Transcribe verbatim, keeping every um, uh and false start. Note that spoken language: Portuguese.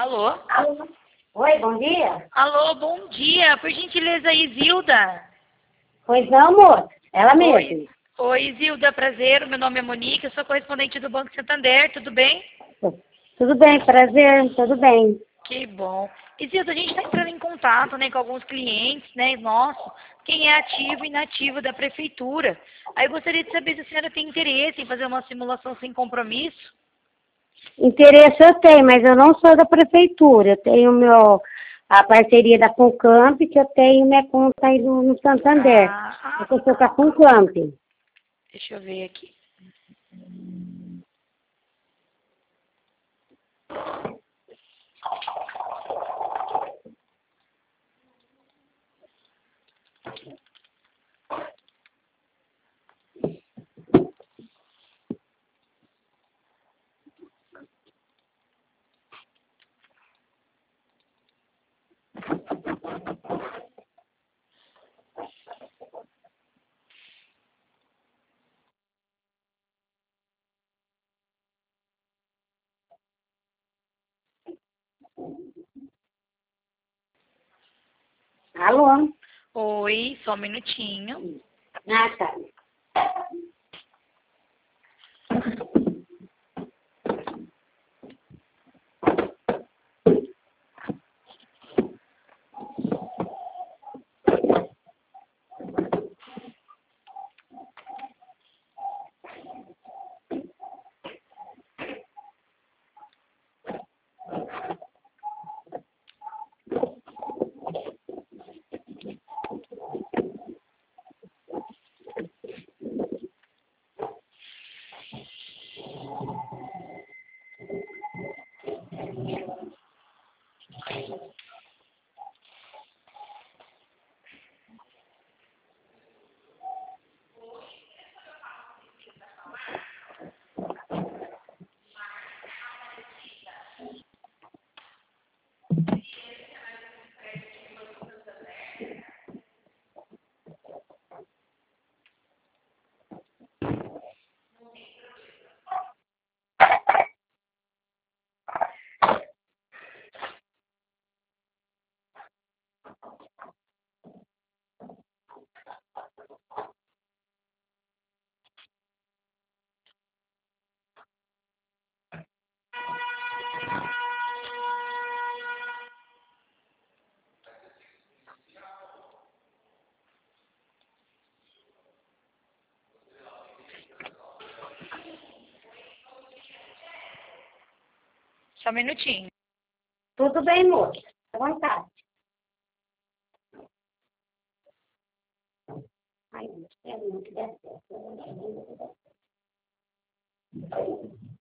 Alô? Alô? Oi, bom dia. Alô, bom dia. Por gentileza, Isilda. Pois não, moça. Ela mesma. Oi, Oi, Isilda, prazer. Meu nome é Monique, eu sou correspondente do Banco Santander, tudo bem? Tudo bem, prazer, tudo bem. Que bom. Isilda, a gente está entrando em contato, né, com alguns clientes, né, nossos, quem é ativo e inativo da prefeitura. Aí eu gostaria de saber se a senhora tem interesse em fazer uma simulação sem compromisso. Interesse eu tenho, mas eu não sou da prefeitura. Eu tenho meu, a parceria da Funcamp, que eu tenho minha conta aí no, no Santander. Ah, ah, Eu sou com a Funcamp. deixa eu ver aqui. Alô? Oi, só um minutinho. Ah, tá. Só um minutinho. Tudo bem, moça. À vontade. Ai, não quero muito dar certo.